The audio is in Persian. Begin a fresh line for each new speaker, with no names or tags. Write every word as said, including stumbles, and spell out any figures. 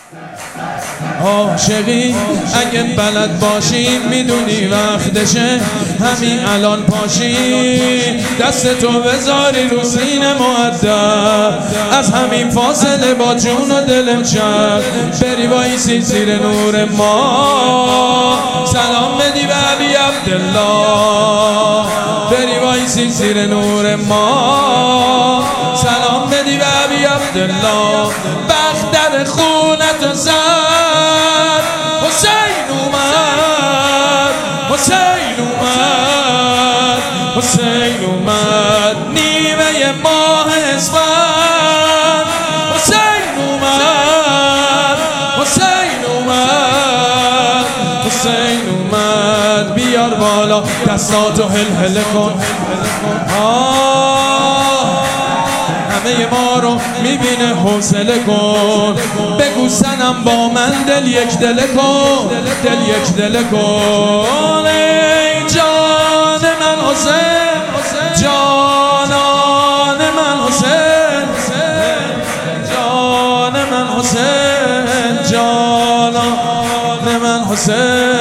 عاشقی اگه بلد باشی میدونی وقتشه همین الان پاشی دست تو بذاری رو سینه مؤدب از همین فاصله با جون و دلم چند بری وایسی زیر نور ما سلام بدی به علی عبدالله بری وایسی زیر نور ما سلام بدی به علی عبدالله بخت در خونت زد حسین اومد حسین اومد حسین اومد نیمه ماه اسفند حسین اومد حسین اومد حسین اومد بیار بالا دستاتو هل هل کن همه ما رو میبینه حوصله کن بگو سنم با من دل یک دل کن دل یک دل کن ای جان من حسین جانان من حسین جان من حسین جانان من حسین